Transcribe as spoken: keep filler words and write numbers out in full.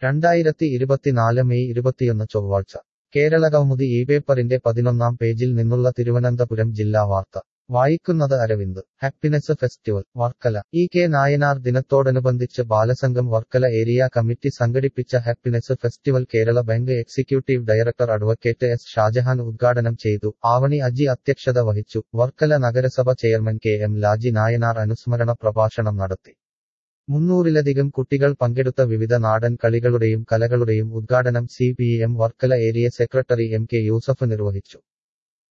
രണ്ടായിരത്തി ഇരുപത്തിനാല് മെയ് ഇരുപത്തിയൊന്ന് ചൊവ്വാഴ്ച കേരളകൗമുദി ഈ പേപ്പറിന്റെ പതിനൊന്നാം പേജിൽ നിന്നുള്ള തിരുവനന്തപുരം ജില്ലാ വാർത്ത വായിക്കുന്നത് Aravind. Happiness festival Varkala. E K Nayanar ദിനത്തോടനുബന്ധിച്ച് ബാലസംഘം വർക്കല ഏരിയ കമ്മിറ്റി സംഘടിപ്പിച്ച happiness festival Kerala bank executive director advocate S Shajahan ഉദ്ഘാടനം ചെയ്തു. ആവണി അജി അധ്യക്ഷത വഹിച്ചു. വർക്കല നഗരസഭ chairman K M Laji Nayanar അനുസ്മരണ പ്രഭാഷണം നടത്തി. മുന്നൂറിലധികം കുട്ടികൾ പങ്കെടുത്ത വിവിധ നാടൻ കളികളുടെയും കലകളുടെയും ഉദ്ഘാടനം C P M Varkala area secretary M K Yusuf നിർവഹിച്ചു.